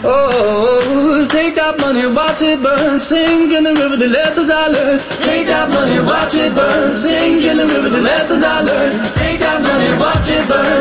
Oh, take that money, watch it burn. Sing in the river, the lessons I learned. Take that money, watch it burn. Sing in the river, the lessons I learned. Take that money, watch it burn.